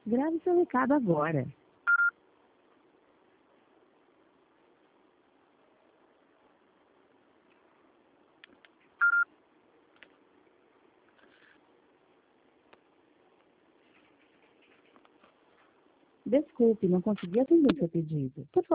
Grave seu recado agora. Desculpe, não consegui atender seu pedido. Por favor,